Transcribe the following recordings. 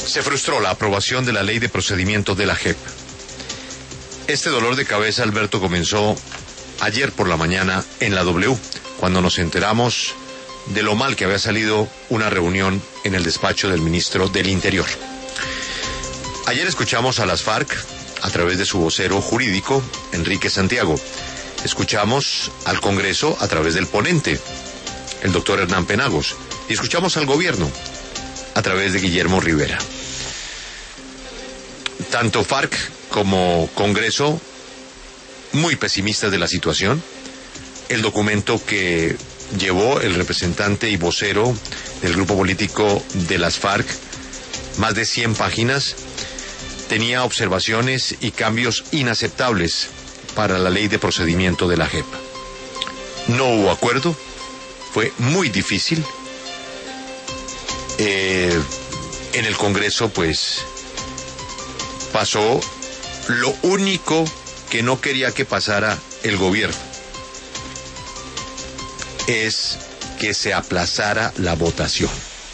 Se frustró la aprobación de la ley de procedimiento de la JEP. Este dolor de cabeza, Alberto, comenzó ayer por la mañana en la W, cuando nos enteramos de lo mal que había salido una reunión en el despacho del ministro del Interior. Ayer escuchamos a las FARC a través de su vocero jurídico, Enrique Santiago. Escuchamos al Congreso a través del ponente, el doctor Hernán Penagos. Y escuchamos al gobierno a través de Guillermo Rivera. Tanto FARC como Congreso muy pesimistas de la situación. El documento que llevó el representante y vocero del grupo político de las FARC, más de 100 páginas, tenía observaciones y cambios inaceptables para la ley de procedimiento de la JEP. No hubo acuerdo, fue muy difícil. En el Congreso, pues, pasó lo único que no quería que pasara el gobierno, es que se aplazara la votación.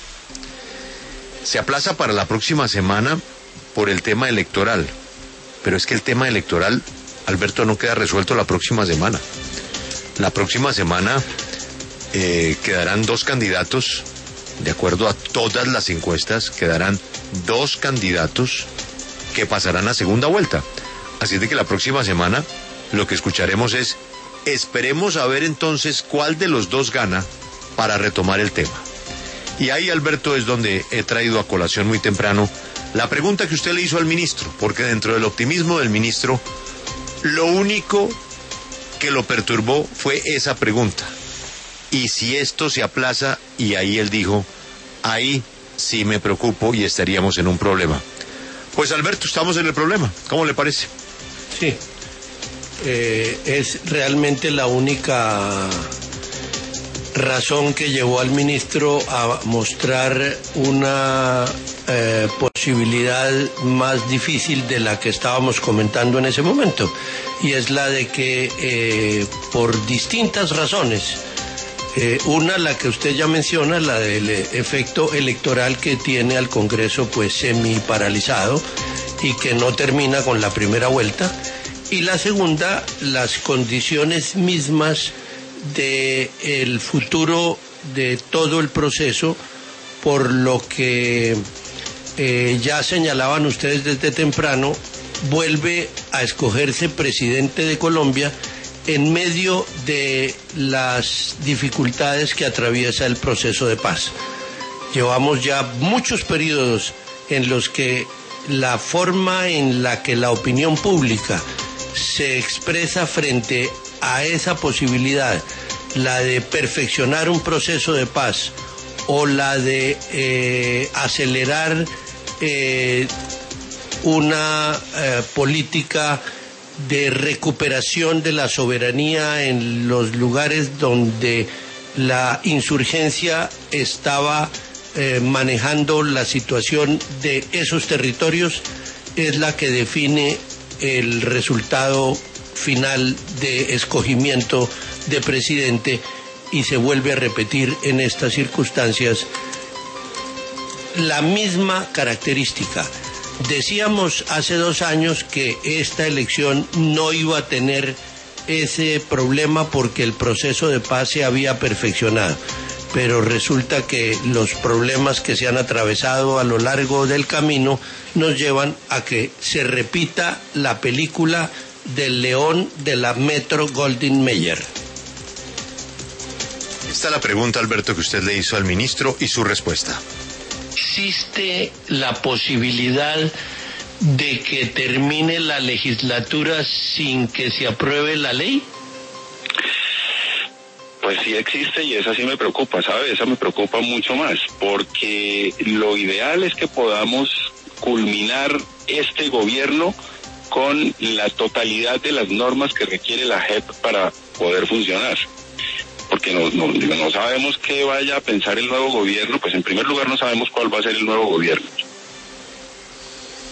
Se aplaza para la próxima semana por el tema electoral, pero es que el tema electoral, Alberto, no queda resuelto la próxima semana. La próxima semana quedarán 2 candidatos, de acuerdo a todas las encuestas, quedarán 2 candidatos que pasarán a segunda vuelta. Así de que la próxima semana lo que escucharemos es: esperemos a ver entonces cuál de los 2 gana para retomar el tema. Y ahí, Alberto, es donde he traído a colación muy temprano la pregunta que usted le hizo al ministro, porque dentro del optimismo del ministro, lo único que lo perturbó fue esa pregunta. ¿Y si esto se aplaza? Y ahí él dijo: ahí sí me preocupo y estaríamos en un problema. Pues, Alberto, estamos en el problema. ¿Cómo le parece? Sí. Es realmente la única razón que llevó al ministro a mostrar una posibilidad más difícil de la que estábamos comentando en ese momento, y es la de que por distintas razones, una, la que usted ya menciona, la del efecto electoral que tiene al Congreso pues semi paralizado y que no termina con la primera vuelta, y la segunda, las condiciones mismas del futuro de todo el proceso, por lo que ya señalaban ustedes desde temprano, vuelve a escogerse presidente de Colombia en medio de las dificultades que atraviesa el proceso de paz. Llevamos ya muchos periodos en los que la forma en la que la opinión pública se expresa frente a esa posibilidad, la de perfeccionar un proceso de paz o la de acelerar una política de recuperación de la soberanía en los lugares donde la insurgencia estaba manejando la situación de esos territorios, es la que define el resultado final de escogimiento de presidente, y se vuelve a repetir en estas circunstancias la misma característica. Decíamos hace 2 años que esta elección no iba a tener ese problema porque el proceso de paz se había perfeccionado, pero resulta que los problemas que se han atravesado a lo largo del camino nos llevan a que se repita la película del león de la Metro-Goldwyn-Mayer. Esta es la pregunta, Alberto, que usted le hizo al ministro y su respuesta. ¿Existe la posibilidad de que termine la legislatura sin que se apruebe la ley? Pues sí existe, y esa sí me preocupa, ¿sabe? Esa me preocupa mucho más, porque lo ideal es que podamos culminar este gobierno con la totalidad de las normas que requiere la JEP para poder funcionar. Porque no sabemos qué vaya a pensar el nuevo gobierno. Pues en primer lugar no sabemos cuál va a ser el nuevo gobierno.